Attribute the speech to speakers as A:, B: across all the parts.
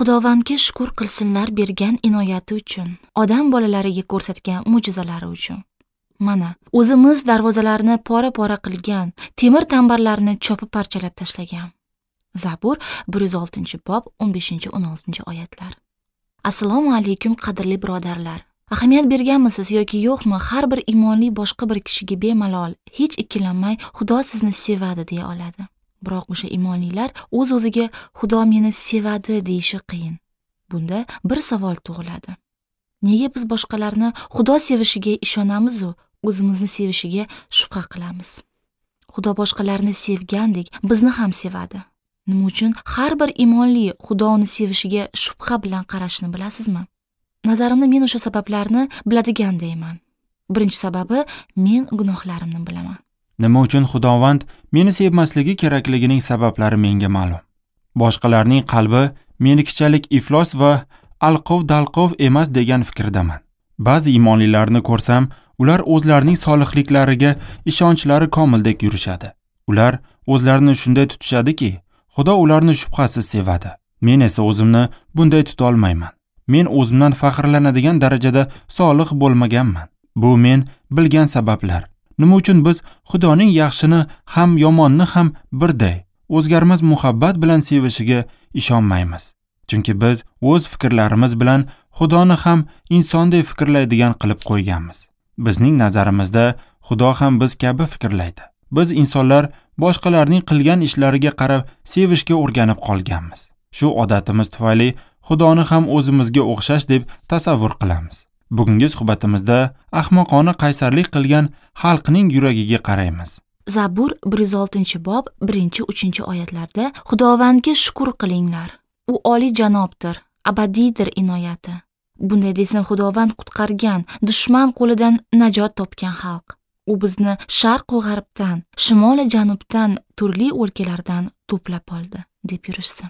A: Xudovandga shukr qilsinlar bergan inoyati uchun, odam bolalariga ko'rsatgan mo'jizalari uchun. Mana, o'zimiz darvozalarni pora-pora qilgan, temir tambarlarni chopib parchalab tashlagan. Zabur 106-bob 15-16 oyatlar. Assalomu alaykum qadrli birodarlar. Ahamiyat berganmisiz yoki yo'qmi, har bir iymonli boshqa bir kishiga bemalol, hech ikkilanmay Xudo sizni sevadi deya oladi. Biroq o'sha iymonlilar o'z-o'ziga Xudo meni sevadi deyishi qiyin. Bunda bir savol tug'iladi. Nega biz boshqalarni Xudo sevishiga ishonamiz u o'zimizni sevishiga shubha qilamiz? Xudo boshqalarni sevgandek bizni ham sevadi. Nima uchun har bir iymonli Xudoni sevishiga shubha bilan qarashni bilasizmi? Nazarimda men o'sha sabablarni biladigandayman. Birinchi sababi, men gunohlarimni bilaman.
B: Nima uchun Xudovand meni sevmasligi kerakligining sabablari menga ma'lum. Boshqalarning qalbi menikichalik iflos va alqov-dalqov emas degan fikrdaman. Ba'zi iymonlilarni ko'rsam, ular o'zlarining solihliklariga ishonchlari komildek yurishadi. Ular o'zlarini shunday tutishadiki, Xudo ularni shubhasiz sevadi. Men esa o'zimni bunday tuta olmayman. Men o'zimdan faxrlanadigan darajada solih bo'lmaganman. Bu men bilgan sabablar. Nima uchun biz Xudoning yaxshini ham yomonni ham birday, o'zgarmas muhabbat bilan sevishiga ishonmaymiz. Chunki biz o'z fikrlarimiz bilan Xudoni ham insonday fikrlaydigan qilib qo'yganmiz. Bizning nazarimizda Xudo ham biz kabi fikrlaydi. Biz insonlar boshqalarning qilgan ishlariga qarab sevishga o'rganib qolganmiz. Shu odatimiz tufayli Xudoni ham o'zimizga o'xshash deb tasavvur qilamiz. Bugungi suhbatimizda ahmoqona qaysarlik qilgan xalqning yuragiga qaraymiz.
A: Zabur 106-bob 1-3 oyatlarda Xudovandga shukr qilinglar. U oliy janobdir, abadiydir inoyati. Bunday desam, Xudovand qutqargan, dushman qo'lidan najot topgan xalq. U bizni sharq va g'arbdan, shimol va janubdan, turli o'lkalardan to'plab oldi deb yurishsin.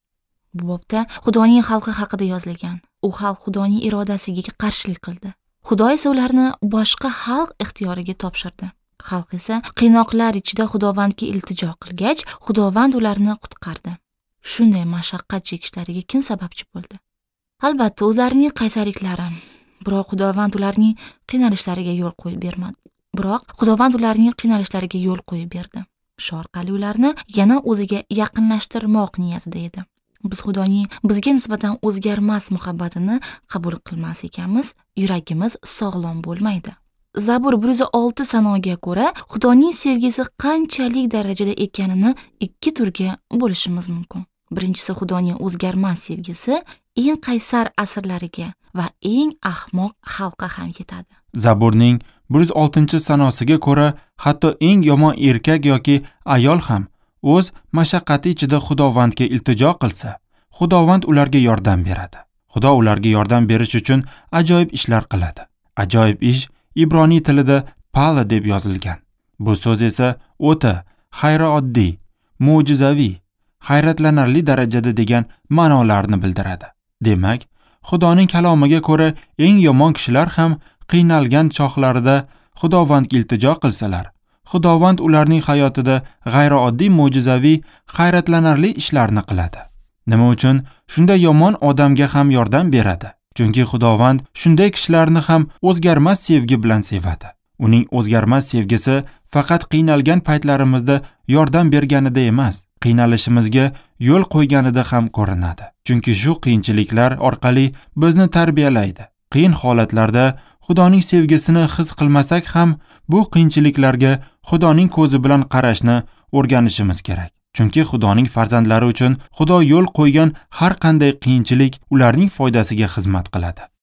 A: Bu bobda Xudoning xalqi haqida yozilgan. U xalq Xudoning irodasiga qarshilik qildi. Xudo esa ularni boshqa xalq ixtiyoriga topshirdi. Xalq esa qiynoqlar ichida Xudovandga iltijo qilgach, Xudovand ularni qutqardi. Shunday mashaqqat chekishlariga kim sababchi bo'ldi? Albatta, o'zlarining qaysarliklari. Biroq Xudovand ularning qiynalishlariga yo'l qo'yib berdi. Shu orqali ularni yana o'ziga yaqinlashtirmoq niyatida edi. Biz Xudoning bizga nisbatan o'zgarmas muhabbatini qabul qilmas ekanmiz, yuragimiz sog'lom bo'lmaydi. Zabur 106 sanoga ko'ra, Xudoning sevgisi qanchalik darajada ekanini ikki turga bo'lishimiz mumkin. Birinchisi, Xudoning o'zgarmas sevgisi eng qaysar asrlariga va eng ahmoq xalqqa ham yetadi.
B: Zaburning 106-sanosiga ko'ra, hatto eng yomon erkak yoki ayol ham o'z mashaqqati ichida Xudovandga iltijo qilsa, Xudovand ularga yordam beradi. Xudo ularga yordam berish uchun ajoyib ishlar qiladi. Ajoyib ish ibroniy tilida pala deb yozilgan. Bu so'z esa o'ta g'ayrioddiy, mo'jizaviy, hayratlanarli darajada degan ma'nolarni bildiradi. Demak, Xudoning kalomiga ko'ra eng yomon kishilar ham qiynalgan chog'larida Xudovandga iltijo qilsalar, Xudovand ularning hayotida g'ayrioddiy, mo'jizaviy, hayratlanarli ishlarni qiladi. Nima uchun shunday yomon odamga ham yordam beradi? Chunki Xudovand shunday kishilarni ham o'zgarmas sevgi bilan sevadi. Uning o'zgarmas sevgisi faqat qiynalgan paytlarimizda yordam berganida emas, qiynalishimizga yo'l qo'yganida ham ko'rinadi. Chunki shu qiyinchiliklar orqali bizni tarbiyalaydi. Qiyin holatlarda Xudoning sevgisini his qilmasak ham, bu qiyinchiliklarga Xudoning ko'zi bilan qarashni o'rganishimiz kerak. Chunki Xudoning farzandlari uchun Xudo yo'l qo'ygan har qanday qiyinchilik ularning foydasiga xizmat qiladi.